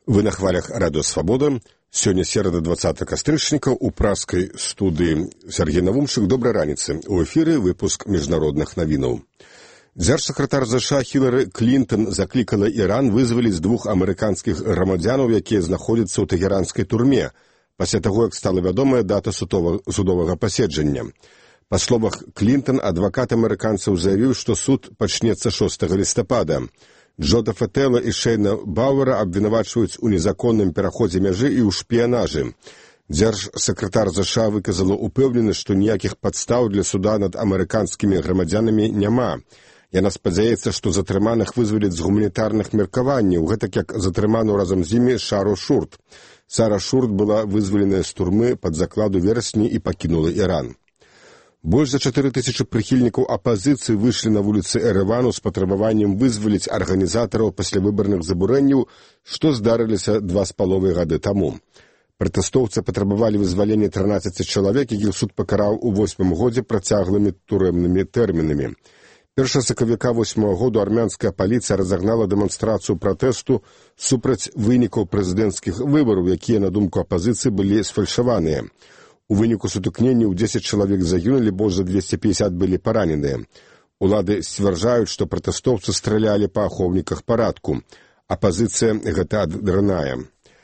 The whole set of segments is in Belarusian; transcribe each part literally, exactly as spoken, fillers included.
Вы на хвалях радыё «Свабода». Сёння серада двадцатага кастрычніка у праскай студыі Сергей Навумчык. Добрай раніцы. У эфіры выпуск міжнародных навінаў. Дзяржсакратар ЗША Хілары Клінтон заклікала Іран вызваліць двух амерыканскіх грамадзянаў, якія знаходзяцца ў тэгеранскай турме, пасля таго, як стала вядомая дата судовага паседжання. Па словах Клінтон, адвакат амерыканцаў заявіў, што суд пачнецца шостага лістапада. Джода Фетела і Шейна Бауэра абвінавачваюць у незаконным пераходзе мяжы і ў шпіянажы. Дзяржсакратар ЗША выказала упэўненасць, што ніякіх падстаў для суда над амерыканскімі грамадзянамі няма. Яна спадзяецца, што затрыманых вызваляць з гуманітарных меркаванняў, гэтак як затрыманую разам з імі Шару Шурт. Сара Шурт была вызваленая з турмы пад закладу верасні і пакінула Іран. Больш за чатыры тысячы прыхільнікаў апазіцыі выйшлі на вуліцы Эрэвану з патрабаваннем вызваліць арганізатараў паслявыбарных забурэнняў, што здарыліся два з паловай гады таму. Пратэстоўцы патрабавалі вызвалення трынаццаці чалавек, якіх суд пакараў у восьмым годзе працяглымі турэмнымі тэрмінамі. Першага сакавіка восьмага году армянская паліцыя разагнала дэманстрацыю пратэсту супраць вынікаў прэзідэнцкіх выбараў, якія, на думку апазіцыі, былі сфальшаваныя. У выніку сутыкненняў дзесяць чалавек загінулі, больш за двесце пятьдесят былі параненыя. Улады сцвярджаюць, што пратэстоўцы стралялі па ахоўніках парадку. Апазіцыя гэта адрыная.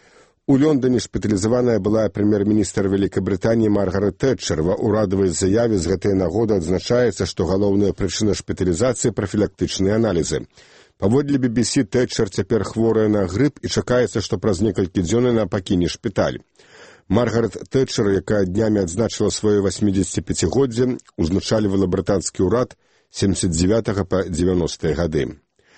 У Лондоне шпіталізаваная была прэм'ер-міністр Вялікай Брытаніі Маргарет Тэтчер. Ва ўрадавай заяве з гэтай нагоды адзначаецца, што галоўная прычына шпіталізацыі – прафілактычныя аналізы. Паводле би би сі, Тэтчер цяпер хворая на грып і чакаецца, што праз некалькі дзён яна пакіне шпіталь. Маргарет Тэтчер, якая днямі адзначыла сваё васьмідзесяціпяцігоддзе, узначальвала брытанскі ўрад з сямдзесят дзевятага па дзевяностыя гады.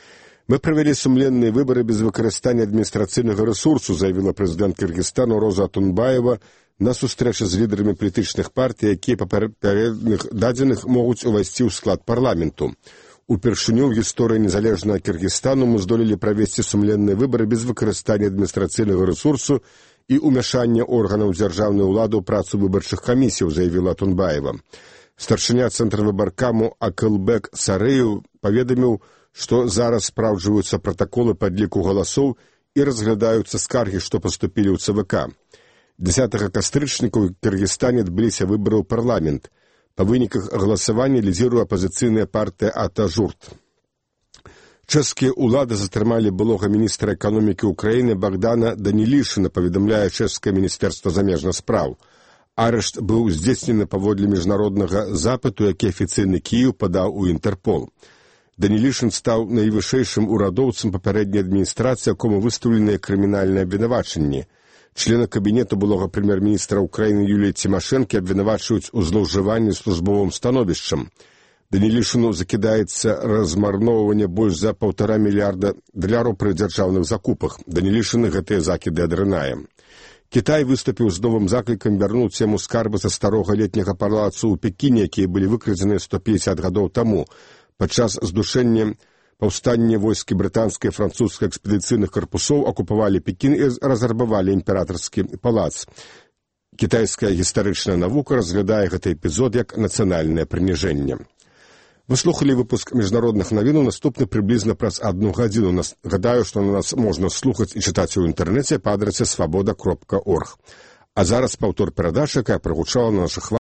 Мы правялі сумленныя выбары без выкарыстання адміністрацыйнага рэсурсу, заявіла прэзідэнт Кыргызстану Роза Атунбаева на сустрэчы з лідарамі палітычных партый, якія па папярэдніх дадзеных могуць увайсці ў склад парламенту. Упершыню ў гісторыі незалежнага Кыргызстану мы здолелі правесці сумленныя выбары без выкарыстання адміністрацыйнага рэсурсу і ўмяшання органаў дзяржаўнай улады ў працу выбарчых камісіяў, заявіла Атунбаева. Старшыня цэнтра выбаркаму Акылбек Сарэеў паведаміў, што зараз спраўджваюцца пратаколы падліку галасоў і разглядаюцца скаргі, што паступілі ў цэ вэ ка. дзесятага кастрычніка ў Кыргызстане адбыліся выбары ў парламент. Па выніках галасавання лідзіруе апазіцыйная партыя Ата-Журт. Чэшскія ўлады затрымалі былога міністра эканомікі ўкраіны Богдана Данілішына, паведамляе чэшскае міністэрства замежных спраў. Арышт быў здзейснены паводле міжнароднага запыту, які афіцыйны Кіеў падаў у Інтэрпол. Данілішын стаў найвышэйшым урадоўцам папярэдняй адміністрацыі, якому выстаўленыя крымінальныя абвінавачанні. Члена кабінету былога прэм'ер-міністра ўкраіны Юліі Цімашэнкі абвінавачваюць у злоўжыванні службовым становішчам. Данілішыну закідаецца размарноўванне больш за паўтара мільярда даляраў пры дзяржаўных закупах. Данілішыны гэтыя закіды адрынае. Кітай выступіў з новым заклікам вярнуць яму скарбы са старога летняга палацу ў Пекіне, якія былі выкрадзеныя сто пятьдесят гадоў таму. Падчас здушэння паўстання войскі брытанскай і французскай экспедыцыйных карпусоў акупавалі Пекін і разрабавалі імператарскі палац. Кітайская гістарычная навука разглядае гэты эпізод як нацыянальнае прыніжэнне. Вы слухалі выпуск міжнародных навінаў, наступны прыблізна праз адну гадзіну. Гадаю, што на нас можна слухаць і чытаць у інтэрнэце па адрасе свабода кропка орг. А зараз паўтор перадачы, якая прагучала на нашых